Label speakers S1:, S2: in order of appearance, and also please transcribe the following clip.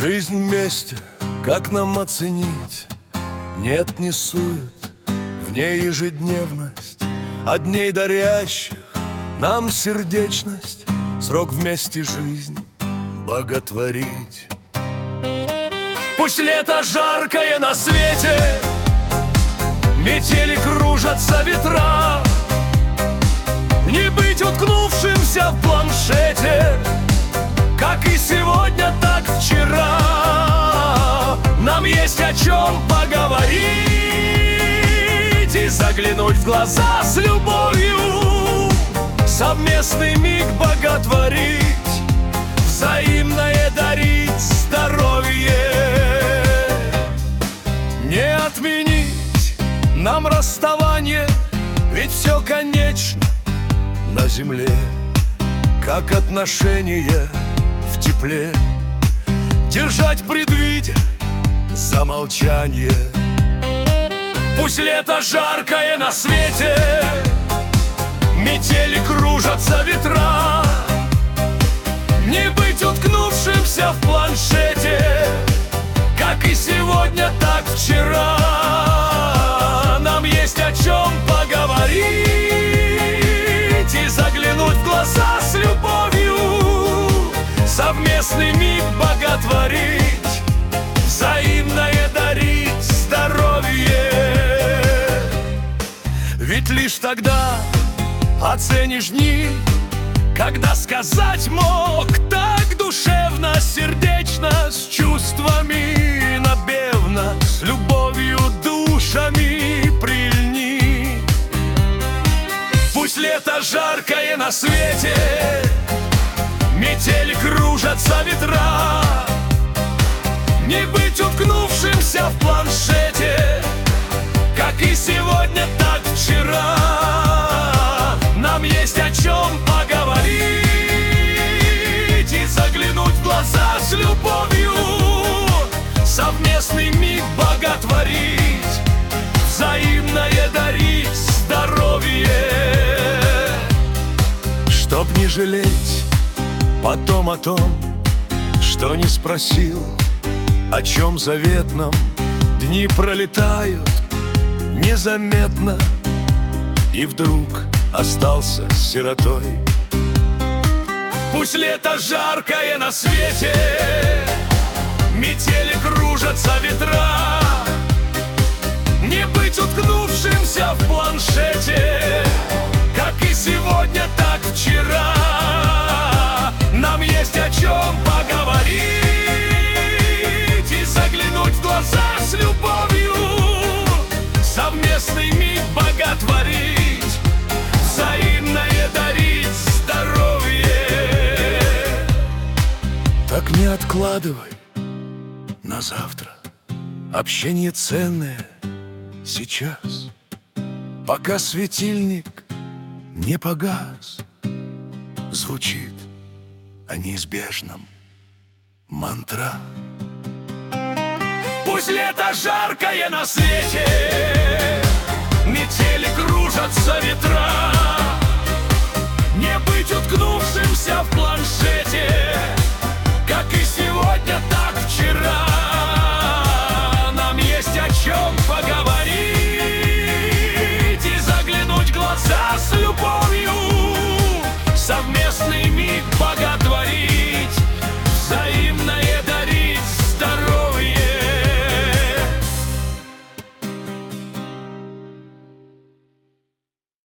S1: Жизнь вместе, как нам оценить? Нет, не сует в ней ежедневность, от дней дарящих нам сердечность, срок вместе жизнь боготворить. Пусть лето жаркое на свете, метели кружатся ветра, не быть уткнувшимся в планшете, как и сегодня, так вчера. Нам есть о чем поговорить и заглянуть в глаза с любовью, совместный миг боготворить, взаимное дарить здоровье. Не отменить нам расставание, ведь все конечно на земле, как отношения в тепле, держать предвидя замолчание. Пусть лето жаркое на свете, метели кружатся ветра, не быть уткнувшимся в планшете, как и сегодня, так вчера. Нам есть о чем поговорить и заглянуть в глаза с любовью, совместный миг боготворить, взаимное дарить здоровье. Ведь лишь тогда оценишь дни, когда сказать мог так душевно, сердечно, с чувствами напевно, с любовью душами прильни. Пусть лето жаркое на свете, метели кружатся ветра, не быть уткнувшимся в планшете, как и сегодня, так вчера. Нам есть о чем поговорить и заглянуть в глаза с любовью, совместный миг боготворить, взаимное дарить здоровье. Чтоб не жалеть потом о том, что не спросил, о чем заветном. Дни пролетают незаметно, и вдруг остался сиротой. Пусть лето жаркое на свете, метели кружатся ветра, не быть уткнувшимся в планшете, как и сегодня, так вчера. Нам есть о чем поговорить и заглянуть в глаза с любовью, совместный миг боготворить, взаимное дарить здоровье. Так не откладывай на завтра общение ценное сейчас, пока светильник не погас. Звучит о неизбежном мантра. Пусть лето жаркое на свете, метели кружатся ветра, не быть уткнувшимся в планшете,